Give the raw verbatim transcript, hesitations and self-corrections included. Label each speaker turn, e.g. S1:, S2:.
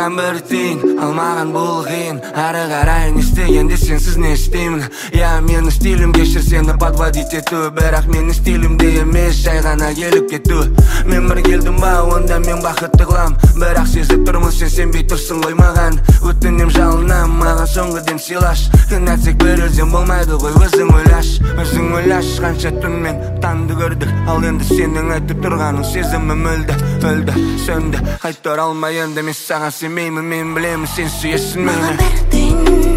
S1: Маған бір тиын, ал маған бұл қиын. Ары қарайын істегенде сенсіз не істеймін? Я, менің стилім кешір сені подводить ету, бірақ менің стилімде емес, жай ғана келіп кету. Мен бір келдім ба, онда мен бақытты қылам, бірақ сезіп тұрмын сен сенбей тұрсың ғой маған. Өтінем жалынам, маған соңғыден сыйлаш. Кінәтсек бір өзен болмайды ғой, өзің ойлаш. Өзің ойлаш, қанша түнмен таңды көрдік, ал енді сенің айтып тұрғаның сезімім өлді, өлді, сөнді. Қайтар алмай енді мен саған сенбеймін, мен білемін сен сүйесің мені.